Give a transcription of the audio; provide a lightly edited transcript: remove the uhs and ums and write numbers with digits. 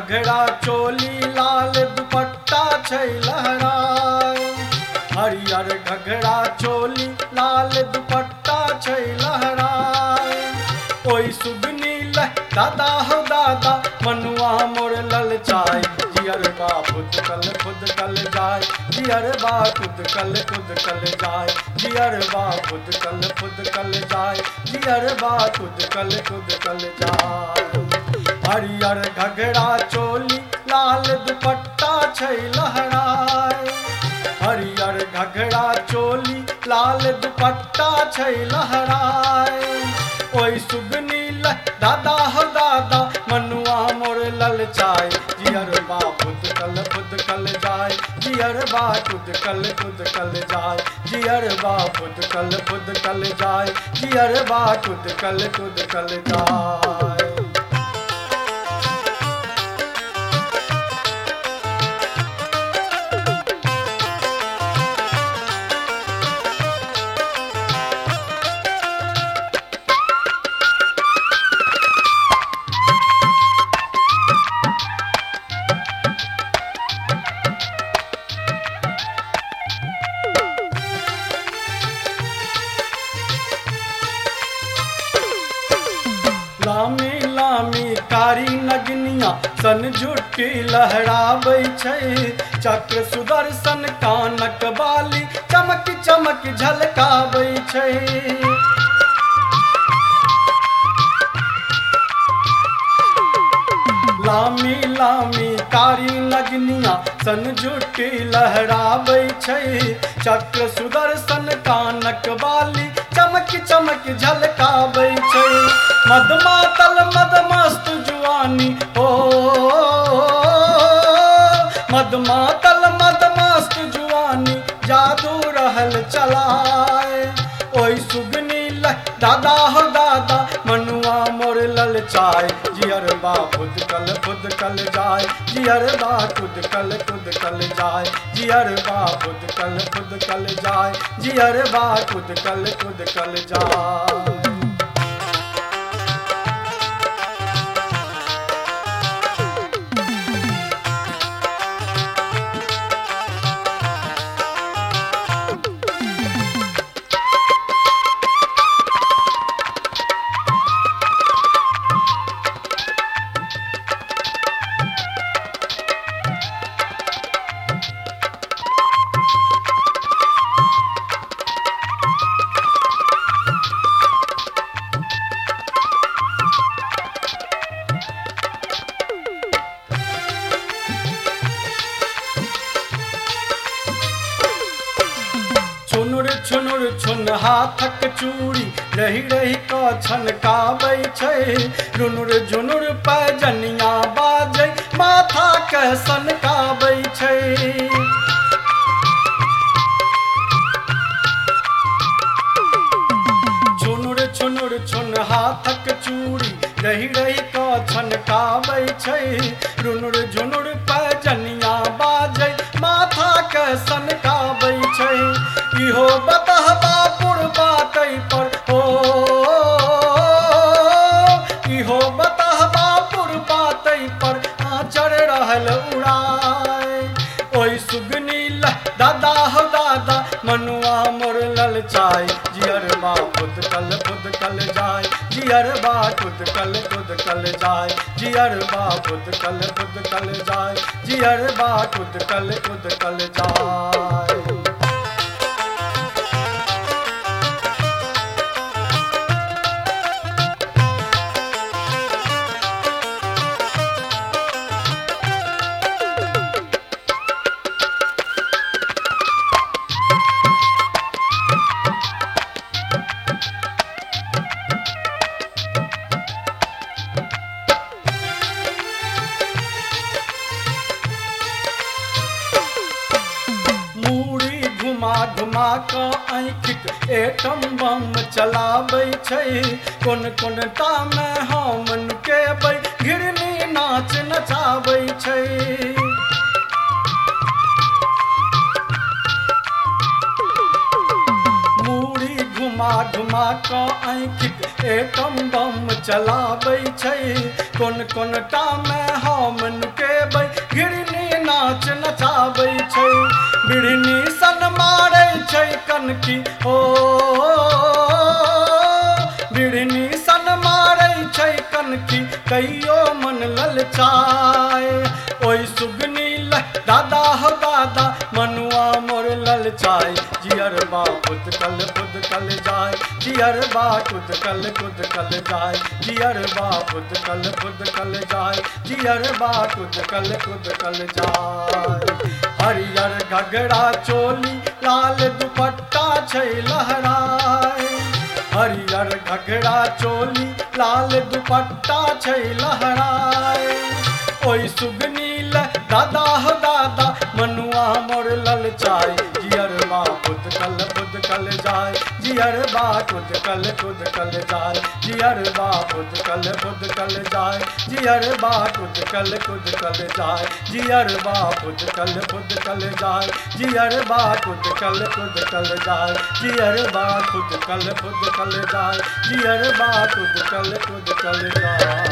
घघरा चोली लाल दुपट्टा छै लहराए। हरियर घघरा चोली लाल दुपट्टा छै लहराए। ओई सुगनी दादा हो दादा मनुआ मोर ललचाए। जियरबा फुदकल जाए, जियरबा फुदकल जाए, जियरबा फुदकल जाए, जियरबा फुदकल जाए। हरियर घघरा चोली लाल दुपट्टा छै लहराए। हरियर घघरा चोली लाल दुपट्टा छै लहराए। ओई सुगनी दादा हो दादा मनुआ मोर ललचाए। जियरबा फुदकल जाए, जियरबा फुदकल जाए, जियरबा फुदकल जाए, जियरबा फुदकल जाए। लामी लामी कारी नगनिया सन जुटी लहराबै छै। चक्र सुदर्शन कानक बाली चमक चमक झलकाबै छै। लामी लामी कारी नगनिया सन जुटी लहराबै छै। चक्र सुदर्शन कानक बाली चमक चमक झलकाबै छै। मदमातल मदमस्त जुआनी हो, मदमातल मदमस्त जुआनी जादू रहल चलाए। ओई सुगनी दादा हो दादा मनुआ मोर ललचाए। जियरबा फुदकल जाए, जियरबा फुदकल जाए, जियरबा फुदकल जाए, जियरबा फुदकल जाए। छुनुर छुन हाथक चूड़ी रही रही का छनकाबै छै। रुनुर झुनुर पैजनिया बाजै माथा के सनकाबै छै। छुनुर छुन हाथक चूड़ी रही रही का छनकाबै छै। रुनुर झुनुर पैजनिया बाजै माथा के सनकाबै छै। इहो बतहबा पुरबातै पर हो, इहो बतहबा पुरबातै पर आँचर रहल उड़ाए। ओई सुगनी दादा हो दादा मनुआ मोर ललचाए। जियरबा फुदकल जाए, जियरबा फुदकल जाए, जियरबा फुदकल जाए, जियरबा फुदकल जाए। घुमा क आँखिक एटम बम चलाबै छै। कोन कोन तामे हम नुकेबै घिरनी नाच नचाबै छै। मूड़ी घुमा घुमा क आँखिक एटम बम चलाबै छै। कोन कोन तामे हम नुके नचाबै छै बिढ़नी सन मारै छै कनकी ओ बिढ़नी सन मारै छै कनकी कहियो मन ललचाए ओइ सुगनी दादा हो दादा मनुआ मोर ललचाए जियरबा खुदकल जाए जियरबा खुदकल जाए जियरबा खुदकल जाए जियरबा खुदकल जाए हरियर घगड़ा चोली लाल दुपट्टा छै लहराए हरियर घगड़ा चोली लाल दुपट्टा छै लहराए ओइ सुगनी दादा हो दादा मनुआ मोर ललचाए जियरबा खुदकल जाए जियरबा खुदकल जाए जियरबा खुदकल जाए जियरबा खुदकल जाए जियरबा खुदकल जाए जियरबा खुदकल जाए जियरबा खुदकल जाए जियरबा खुदकल जाए।